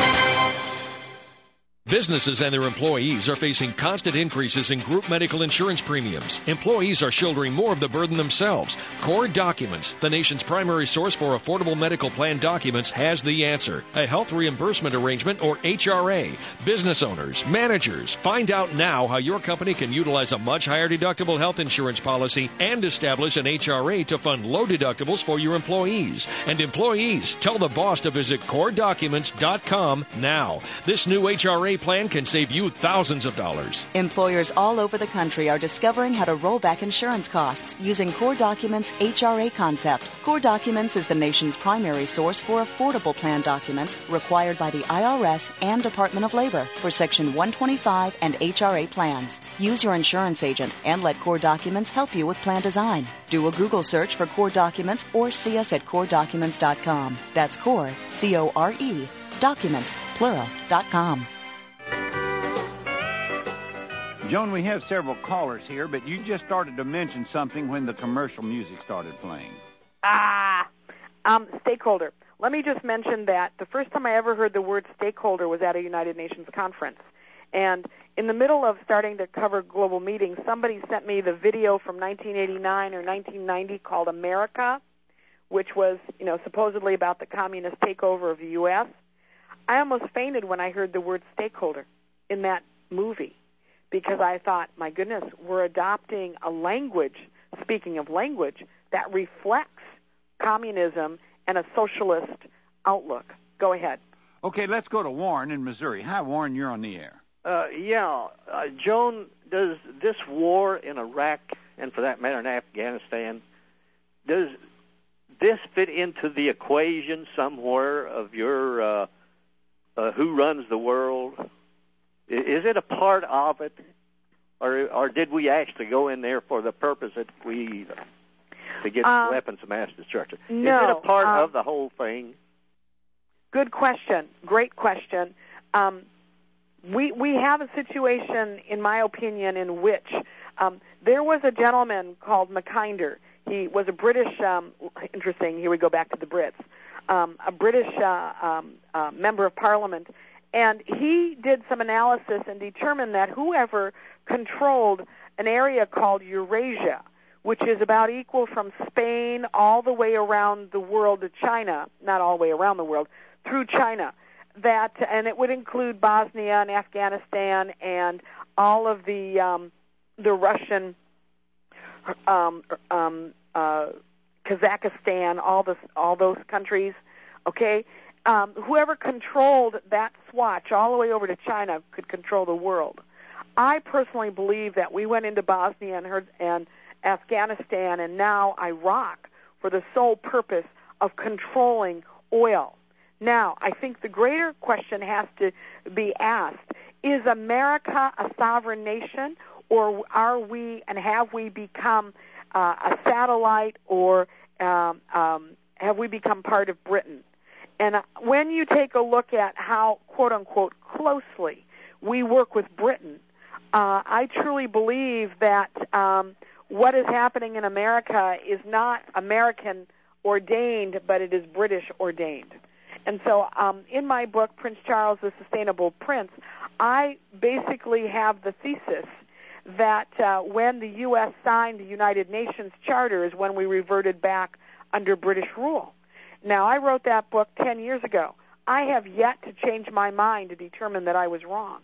Businesses and their employees are facing constant increases in group medical insurance premiums. Employees are shouldering more of the burden themselves. Core Documents, the nation's primary source for affordable medical plan documents, has the answer. A health reimbursement arrangement, or H R A. Business owners, managers, find out now how your company can utilize a much higher deductible health insurance policy and establish an H R A to fund low deductibles for your employees. And employees, tell the boss to visit core documents dot com now. This new H R A plan can save you thousands of dollars. Employers all over the country are discovering how to roll back insurance costs using Core Documents' H R A concept. Core Documents is the nation's primary source for affordable plan documents required by the I R S and Department of Labor for Section one twenty-five and H R A plans. Use your insurance agent and let Core Documents help you with plan design. Do a Google search for Core Documents or see us at core documents dot com. That's Core, C O R E, documents, plural, dot com. Joan, we have several callers here, but you just started to mention something when the commercial music started playing. Ah, um, stakeholder. Let me just mention that the first time I ever heard the word stakeholder was at a United Nations conference. And in the middle of starting to cover global meetings, somebody sent me the video from nineteen eighty-nine or nineteen ninety called America, which was, you know, supposedly about the communist takeover of the U S I almost fainted when I heard the word stakeholder in that movie, because I thought, my goodness, we're adopting a language, speaking of language, that reflects communism and a socialist outlook. Go ahead. Okay, let's go to Warren in Missouri. Hi, Warren, you're on the air. Uh, yeah, uh, Joan, does this war in Iraq, and for that matter in Afghanistan, does this fit into the equation somewhere of your uh, uh, who runs the world? Is it a part of it, or or did we actually go in there for the purpose that we to get um, weapons of mass destruction? No, is it a part um, of the whole thing? Good question. Great question. Um, we we have a situation, in my opinion, in which um, there was a gentleman called Mackinder. He was a British. Um, interesting. Here we go back to the Brits. Um, a British uh, um, uh, member of Parliament. And he did some analysis and determined that whoever controlled an area called Eurasia, which is about equal from Spain all the way around the world to China, not all the way around the world, through China, that, and it would include Bosnia and Afghanistan and all of the um, the Russian, um, um, uh, Kazakhstan, all this, all those countries, okay? um, whoever controlled that swatch all the way over to China could control the world. I personally believe that we went into Bosnia and, Her- and Afghanistan and now Iraq for the sole purpose of controlling oil. Now, I think the greater question has to be asked, is America a sovereign nation, or are we and have we become uh, a satellite, or um, um, have we become part of Britain? And uh, when you take a look at how, quote-unquote, closely we work with Britain, uh, I truly believe that um, what is happening in America is not American ordained, but it is British ordained. And so um, in my book, Prince Charles, the Sustainable Prince, I basically have the thesis that uh, when the U S signed the United Nations Charter is when we reverted back under British rule. Now, I wrote that book ten years ago. I have yet to change my mind to determine that I was wrong.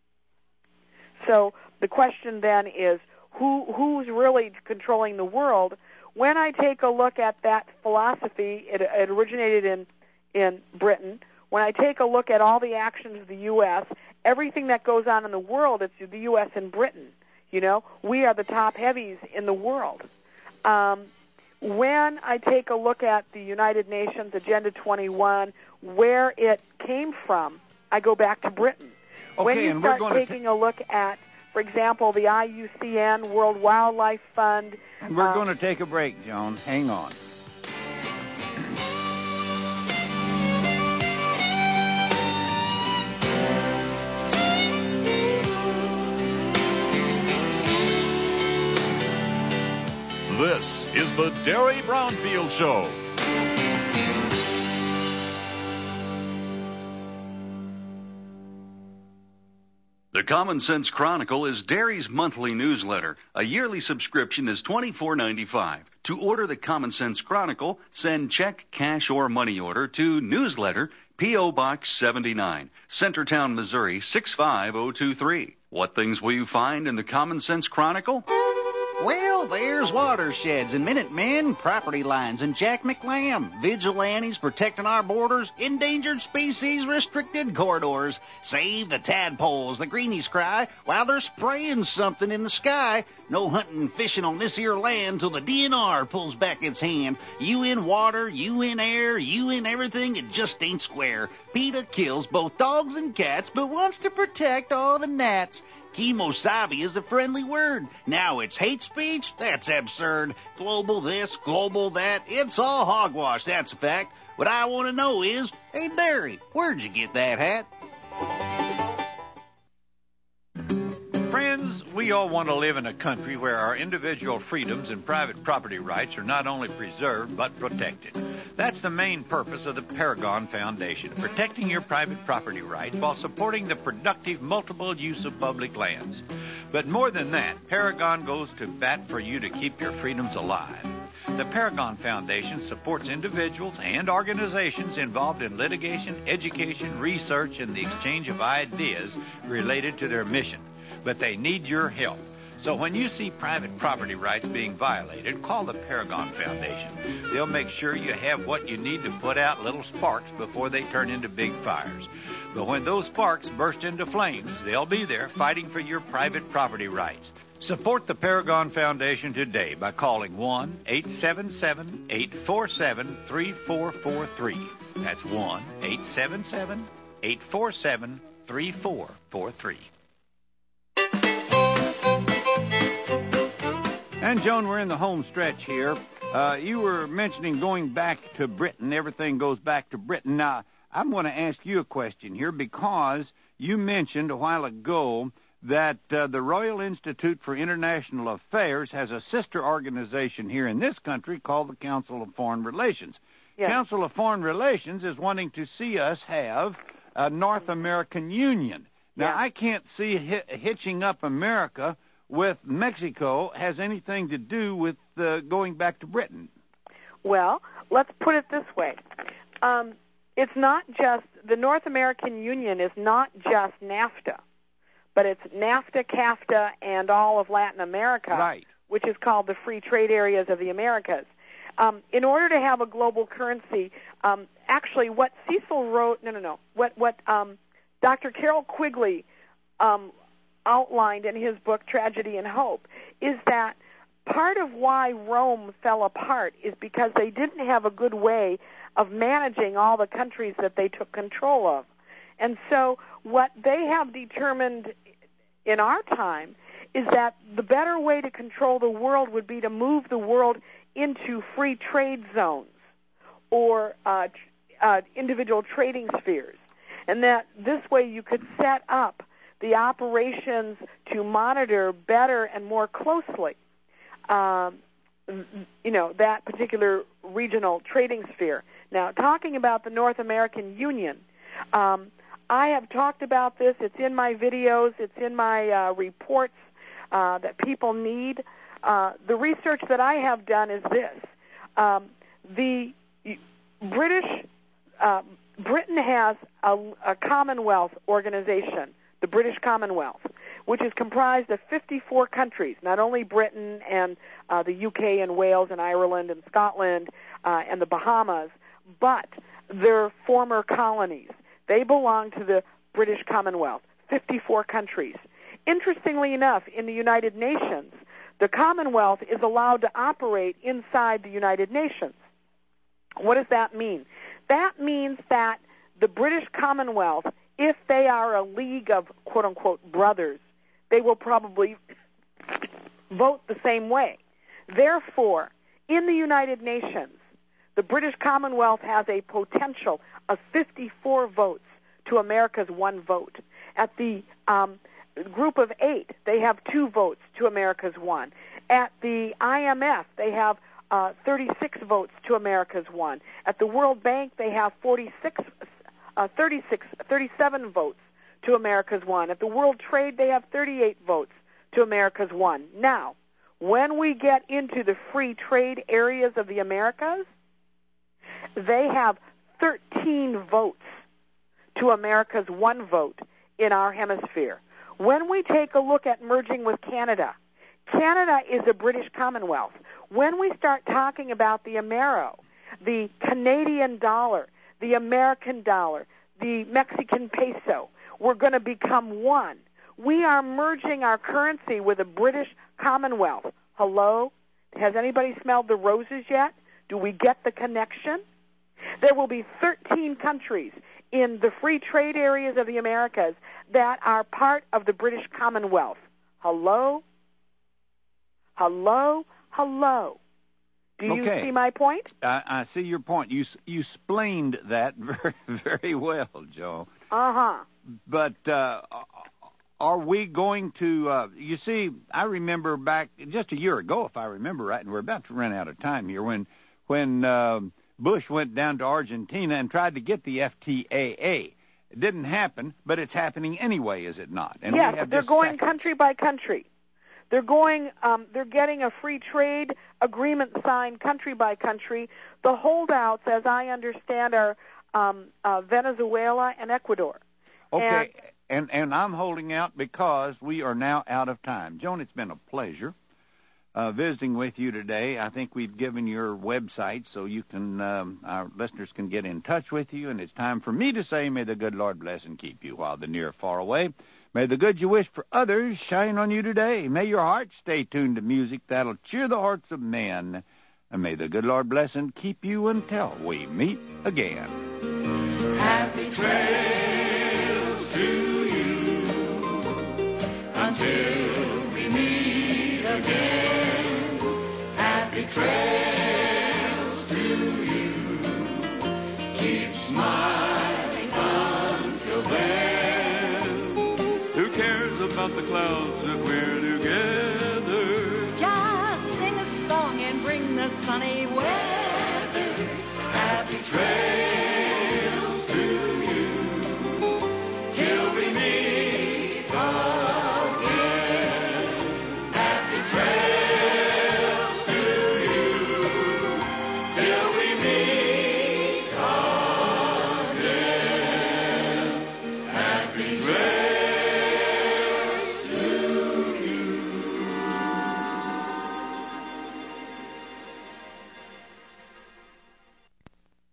So the question then is, who who's really controlling the world? When I take a look at that philosophy, it, it originated in in Britain. When I take a look at all the actions of the U S, everything that goes on in the world, it's the U S and Britain. You know, we are the top heavies in the world. Um, when I take a look at the United Nations Agenda twenty-one, where it came from, I go back to Britain. Okay, when you and start we're going taking a look at, for example, the I U C N, World Wildlife Fund. And we're uh, going to take a break, Joan. Hang on. This is the Derry Brownfield Show. The Common Sense Chronicle is Derry's monthly newsletter. A yearly subscription is twenty-four ninety-five. To order the Common Sense Chronicle, send check, cash, or money order to Newsletter, P O. Box seventy-nine, Centertown, Missouri six five oh two three. What things will you find in the Common Sense Chronicle? Well, there's watersheds and Minutemen, property lines and Jack McLam, vigilantes protecting our borders, endangered species restricted corridors. Save the tadpoles, the greenies cry, while they're spraying something in the sky. No hunting and fishing on this here land till the D N R pulls back its hand. You in water, you in air, you in everything, it just ain't square. PETA kills both dogs and cats, but wants to protect all the gnats. Kemosabe is a friendly word. Now it's hate speech? That's absurd. Global this, global that. It's all hogwash, that's a fact. What I want to know is, hey, Derry, where'd you get that hat? Friends, we all want to live in a country where our individual freedoms and private property rights are not only preserved, but protected. That's the main purpose of the Paragon Foundation, protecting your private property rights while supporting the productive multiple use of public lands. But more than that, Paragon goes to bat for you to keep your freedoms alive. The Paragon Foundation supports individuals and organizations involved in litigation, education, research, and the exchange of ideas related to their mission. But they need your help. So when you see private property rights being violated, call the Paragon Foundation. They'll make sure you have what you need to put out little sparks before they turn into big fires. But when those sparks burst into flames, they'll be there fighting for your private property rights. Support the Paragon Foundation today by calling one eight seven seven, eight four seven, three four four three. That's one eight seven seven, eight four seven, three four four three. And, Joan, we're in the home stretch here. Uh, you were mentioning going back to Britain. Everything goes back to Britain. Now, I'm going to ask you a question here because you mentioned a while ago that uh, the Royal Institute for International Affairs has a sister organization here in this country called the Council of Foreign Relations. Yes. Council of Foreign Relations is wanting to see us have a North American Union. Now, yeah. I can't see hi- hitching up America with Mexico has anything to do with uh, going back to Britain. Well, let's put it this way. Um, it's not just, the North American Union is not just NAFTA, but it's NAFTA, CAFTA, and all of Latin America, right, which is called the Free Trade Areas of the Americas. Um, in order to have a global currency, um, actually, what Cecil wrote, no, no, no, what what um, Doctor Carroll Quigley um, outlined in his book Tragedy and Hope is that part of why Rome fell apart is because they didn't have a good way of managing all the countries that they took control of. And so what they have determined in our time is that the better way to control the world would be to move the world into free trade zones or uh, uh, individual trading spheres. And that this way you could set up the operations to monitor better and more closely um, you know, that particular regional trading sphere. Now, talking about the North American Union, um, I have talked about this. It's in my videos. It's in my uh, reports uh, that people need. Uh, the research that I have done is this. Um, the British, uh, Britain has a, a Commonwealth organization, the British Commonwealth, which is comprised of fifty-four countries, not only Britain and uh, the U K and Wales and Ireland and Scotland uh, and the Bahamas, but their former colonies. They belong to the British Commonwealth, fifty-four countries. Interestingly enough, in the United Nations, the Commonwealth is allowed to operate inside the United Nations. What does that mean? That means that the British Commonwealth, if they are a league of quote-unquote brothers, they will probably vote the same way. Therefore, in the United Nations, the British Commonwealth has a potential of fifty-four votes to America's one vote. At the um, group of eight, they have two votes to America's one. At the I M F, they have uh, thirty-six votes to America's one. At the World Bank, they have forty-six, uh, thirty-six, thirty-seven votes to America's one. At the World Trade, they have thirty-eight votes to America's one. Now, when we get into the free trade areas of the Americas, they have thirteen votes to America's one vote in our hemisphere. When we take a look at merging with Canada, Canada is a British Commonwealth. When we start talking about the Amero, the Canadian dollar, the American dollar, the Mexican peso, we're going to become one. We are merging our currency with a British Commonwealth. Hello? Has anybody smelled the roses yet? Do we get the connection? There will be thirteen countries in the free trade areas of the Americas that are part of the British Commonwealth. Hello? Hello? Hello? Do you okay. see my point? I, I see your point. You you explained that very, very well, Joe. Uh-huh. But uh, are we going to, uh, you see, I remember back just a year ago, if I remember right, and we're about to run out of time here, when when uh, Bush went down to Argentina and tried to get the F T A A. It didn't happen, but it's happening anyway, is it not? And yes, we have they're just going seconds. country by country. They're going, um, they're getting a free trade agreement signed country by country. The holdouts, as I understand, are um, uh, Venezuela and Ecuador. Okay, and, and and I'm holding out because we are now out of time. Joan, it's been a pleasure uh, visiting with you today. I think we've given your website so you can, um, our listeners can get in touch with you, and it's time for me to say, may the good Lord bless and keep you while the near are far away. May the good you wish for others shine on you today. May your heart stay tuned to music that'll cheer the hearts of men. And may the good Lord bless and keep you until we meet again. Happy trails to you until we meet again. Happy trails to you. Keep smiling until then. Who cares about the clouds if we're together? Just sing a song and bring the sunny weather. Happy trails to you till we meet again. Happy trails to you till we meet again. Happy trails.